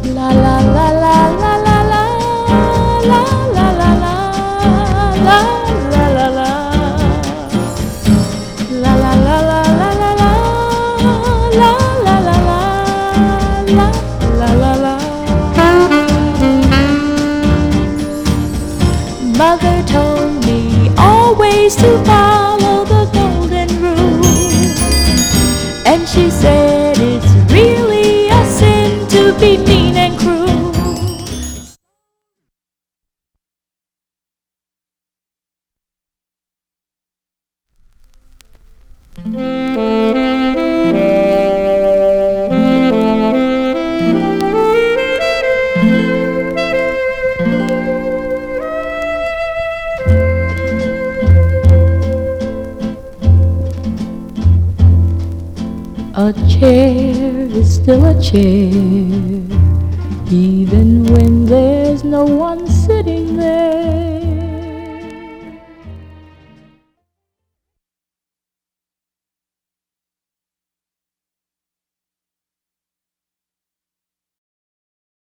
La la la la la la la la la la la la la la la. La la la la la la la la la la la la la la. Mother told me always to follow the golden rule, and she said it's really a sin to be mean and cruel. A chair is still a chair, even when there's no one